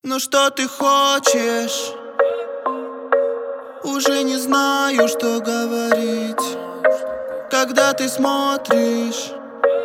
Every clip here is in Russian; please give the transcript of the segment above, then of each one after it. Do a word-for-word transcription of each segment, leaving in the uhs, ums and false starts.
Ну что ты хочешь? Уже не знаю, что говорить. Когда ты смотришь,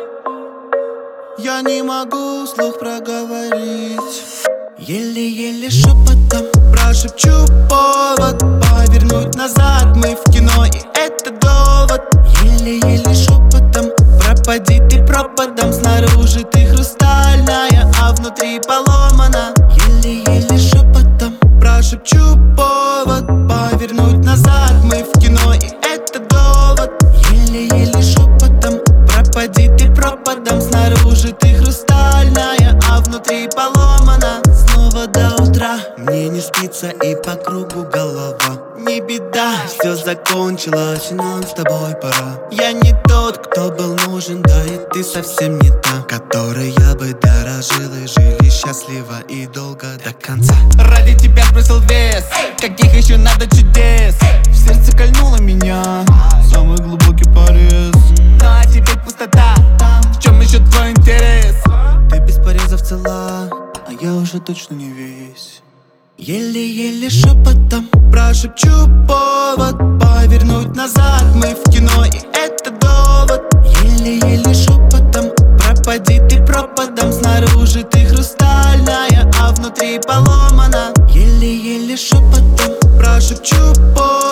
я не могу вслух проговорить. Еле-еле шепотом прошепчу повод повернуть назад. Мы в кино, и это довод. Еле-еле шепотом пропади ты пропадом. Снаружи ты хрустальная, а внутри поломана. Еле-еле шепотом прошепчу повод повернуть назад. Мы в кино, и это довод. Еле-еле шепотом пропади ты пропадом. Снаружи ты хрустальная, а внутри поломана. Снова до утра мне не спится и по кругу голова. Не беда, все закончилось, нам с тобой пора. Я не тот, кто был нужен, да и ты совсем не та, которой я бы дорожил и жили счастливо и долго до конца. Ради тебя сбросил вес, каких еще надо чудес. В сердце кольнуло меня самый глубокий порез. Ну а теперь пустота, в чем еще твой интерес? Ты без порезов цела, а я уже точно не весь. Еле-еле шепотом прошепчу повод повернуть назад. Мы в кино, и это довод. Еле-еле шепотом пропади ты пропадом. Снаружи ты хрустальная, а внутри поломана. Еле-еле шепотом прошепчу повод